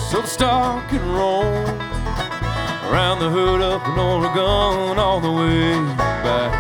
So the star can roll around the hood up in Oregon all the way back